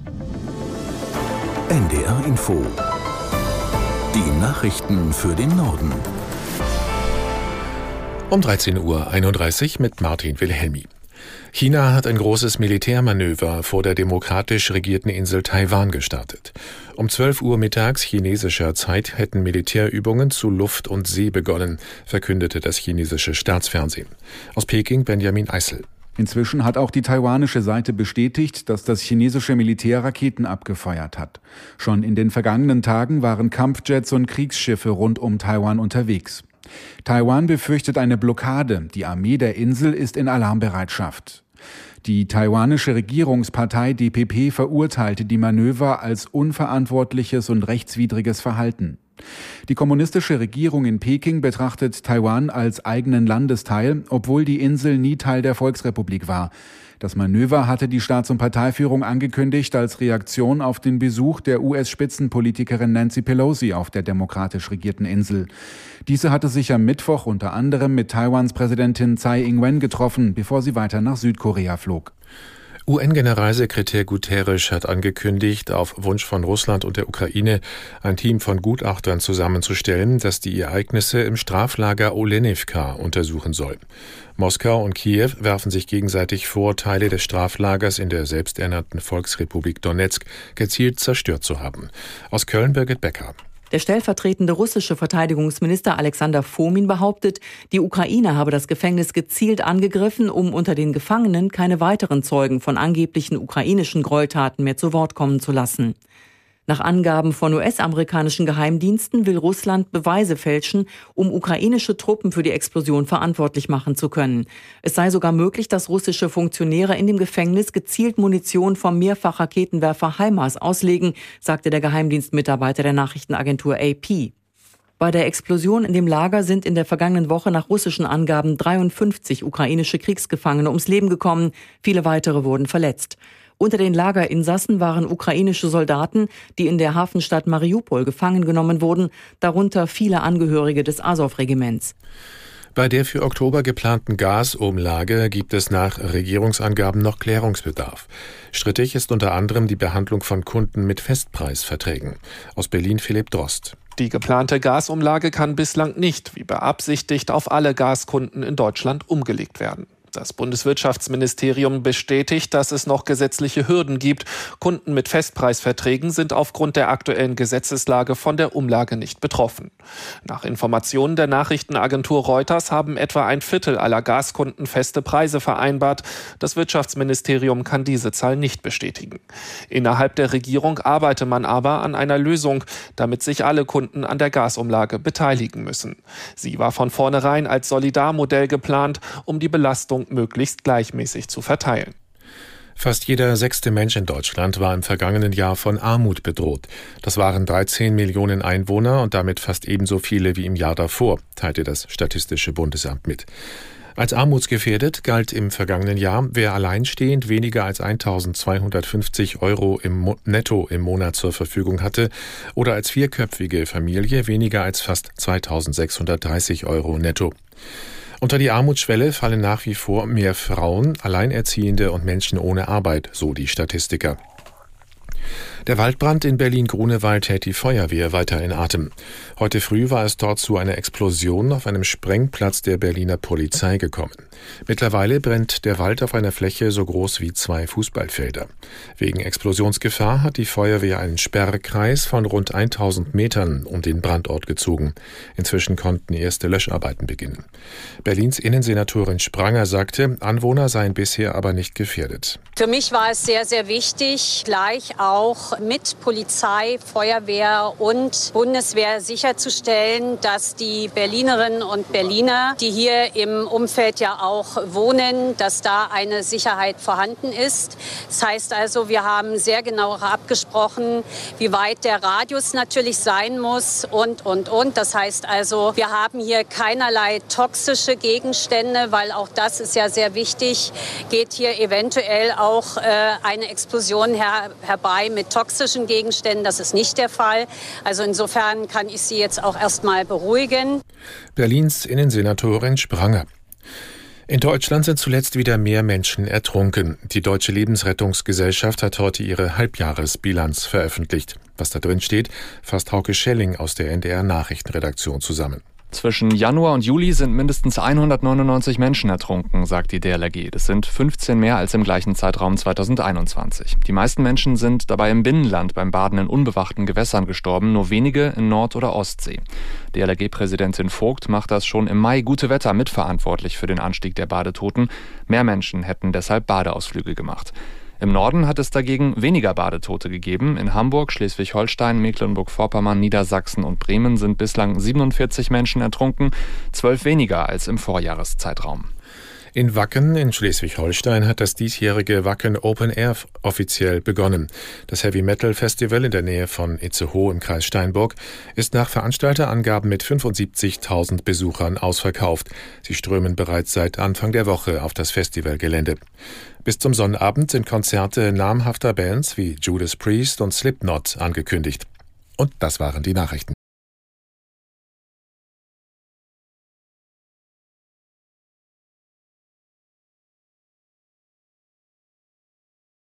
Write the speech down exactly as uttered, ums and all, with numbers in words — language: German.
N D R Info. Die Nachrichten für den Norden. Um dreizehn Uhr einunddreißig mit Martin Wilhelmi. China hat ein großes Militärmanöver vor der demokratisch regierten Insel Taiwan gestartet. Um zwölf Uhr mittags chinesischer Zeit hätten Militärübungen zu Luft und See begonnen, verkündete das chinesische Staatsfernsehen. Aus Peking Benjamin Eissel. Inzwischen hat auch die taiwanische Seite bestätigt, dass das chinesische Militär Raketen abgefeuert hat. Schon in den vergangenen Tagen waren Kampfjets und Kriegsschiffe rund um Taiwan unterwegs. Taiwan befürchtet eine Blockade. Die Armee der Insel ist in Alarmbereitschaft. Die taiwanische Regierungspartei D P P verurteilte die Manöver als unverantwortliches und rechtswidriges Verhalten. Die kommunistische Regierung in Peking betrachtet Taiwan als eigenen Landesteil, obwohl die Insel nie Teil der Volksrepublik war. Das Manöver hatte die Staats- und Parteiführung angekündigt als Reaktion auf den Besuch der U S-Spitzenpolitikerin Nancy Pelosi auf der demokratisch regierten Insel. Diese hatte sich am Mittwoch unter anderem mit Taiwans Präsidentin Tsai Ing-wen getroffen, bevor sie weiter nach Südkorea flog. U N-Generalsekretär Guterres hat angekündigt, auf Wunsch von Russland und der Ukraine ein Team von Gutachtern zusammenzustellen, das die Ereignisse im Straflager Olenivka untersuchen soll. Moskau und Kiew werfen sich gegenseitig vor, Teile des Straflagers in der selbsternannten Volksrepublik Donezk gezielt zerstört zu haben. Aus Köln Birgit Becker. Der stellvertretende russische Verteidigungsminister Alexander Fomin behauptet, die Ukraine habe das Gefängnis gezielt angegriffen, um unter den Gefangenen keine weiteren Zeugen von angeblichen ukrainischen Gräueltaten mehr zu Wort kommen zu lassen. Nach Angaben von U S-amerikanischen Geheimdiensten will Russland Beweise fälschen, um ukrainische Truppen für die Explosion verantwortlich machen zu können. Es sei sogar möglich, dass russische Funktionäre in dem Gefängnis gezielt Munition vom Mehrfachraketenwerfer HIMARS auslegen, sagte der Geheimdienstmitarbeiter der Nachrichtenagentur A P. Bei der Explosion in dem Lager sind in der vergangenen Woche nach russischen Angaben dreiundfünfzig ukrainische Kriegsgefangene ums Leben gekommen, viele weitere wurden verletzt. Unter den Lagerinsassen waren ukrainische Soldaten, die in der Hafenstadt Mariupol gefangen genommen wurden, darunter viele Angehörige des Asow-Regiments. Bei der für Oktober geplanten Gasumlage gibt es nach Regierungsangaben noch Klärungsbedarf. Strittig ist unter anderem die Behandlung von Kunden mit Festpreisverträgen. Aus Berlin Philipp Drost. Die geplante Gasumlage kann bislang nicht, wie beabsichtigt, auf alle Gaskunden in Deutschland umgelegt werden. Das Bundeswirtschaftsministerium bestätigt, dass es noch gesetzliche Hürden gibt. Kunden mit Festpreisverträgen sind aufgrund der aktuellen Gesetzeslage von der Umlage nicht betroffen. Nach Informationen der Nachrichtenagentur Reuters haben etwa ein Viertel aller Gaskunden feste Preise vereinbart. Das Wirtschaftsministerium kann diese Zahl nicht bestätigen. Innerhalb der Regierung arbeite man aber an einer Lösung, damit sich alle Kunden an der Gasumlage beteiligen müssen. Sie war von vornherein als Solidarmodell geplant, um die Belastung möglichst gleichmäßig zu verteilen. Fast jeder sechste Mensch in Deutschland war im vergangenen Jahr von Armut bedroht. Das waren dreizehn Millionen Einwohner und damit fast ebenso viele wie im Jahr davor, teilte das Statistische Bundesamt mit. Als armutsgefährdet galt im vergangenen Jahr, wer alleinstehend weniger als eintausendzweihundertfünfzig Euro im Mo- netto im Monat zur Verfügung hatte oder als vierköpfige Familie weniger als fast zweitausendsechshundertdreißig Euro netto. Unter die Armutsschwelle fallen nach wie vor mehr Frauen, Alleinerziehende und Menschen ohne Arbeit, so die Statistiker. Der Waldbrand in Berlin-Grunewald hält die Feuerwehr weiter in Atem. Heute früh war es dort zu einer Explosion auf einem Sprengplatz der Berliner Polizei gekommen. Mittlerweile brennt der Wald auf einer Fläche so groß wie zwei Fußballfelder. Wegen Explosionsgefahr hat die Feuerwehr einen Sperrkreis von rund tausend Metern um den Brandort gezogen. Inzwischen konnten erste Löscharbeiten beginnen. Berlins Innensenatorin Spranger sagte, Anwohner seien bisher aber nicht gefährdet. Für mich war es sehr, sehr wichtig, gleich auch mit Polizei, Feuerwehr und Bundeswehr sicherzustellen, dass die Berlinerinnen und Berliner, die hier im Umfeld ja auch wohnen, dass da eine Sicherheit vorhanden ist. Das heißt also, wir haben sehr genau abgesprochen, wie weit der Radius natürlich sein muss und, und, und. Das heißt also, wir haben hier keinerlei toxische Gegenstände, weil auch das ist ja sehr wichtig, geht hier eventuell auch äh, eine Explosion her, herbei mit toxischen Gegenständen. Das ist nicht der Fall. Also insofern kann ich Sie jetzt auch erstmal beruhigen. Berlins Innensenatorin Spranger. In Deutschland sind zuletzt wieder mehr Menschen ertrunken. Die Deutsche Lebensrettungsgesellschaft hat heute ihre Halbjahresbilanz veröffentlicht. Was da drin steht, fasst Hauke Schelling aus der N D R-Nachrichtenredaktion zusammen. Zwischen Januar und Juli sind mindestens hundertneunundneunzig Menschen ertrunken, sagt die D L R G. Das sind fünfzehn mehr als im gleichen Zeitraum zweitausendeinundzwanzig. Die meisten Menschen sind dabei im Binnenland beim Baden in unbewachten Gewässern gestorben, nur wenige in Nord- oder Ostsee. D L R G-Präsidentin Vogt macht das schon im Mai Gute Wetter mitverantwortlich für den Anstieg der Badetoten. Mehr Menschen hätten deshalb Badeausflüge gemacht. Im Norden hat es dagegen weniger Badetote gegeben. In Hamburg, Schleswig-Holstein, Mecklenburg-Vorpommern, Niedersachsen und Bremen sind bislang siebenundvierzig Menschen ertrunken, zwölf weniger als im Vorjahreszeitraum. In Wacken in Schleswig-Holstein hat das diesjährige Wacken Open Air offiziell begonnen. Das Heavy Metal Festival in der Nähe von Itzehoe im Kreis Steinburg ist nach Veranstalterangaben mit fünfundsiebzigtausend Besuchern ausverkauft. Sie strömen bereits seit Anfang der Woche auf das Festivalgelände. Bis zum Sonnabend sind Konzerte namhafter Bands wie Judas Priest und Slipknot angekündigt. Und das waren die Nachrichten.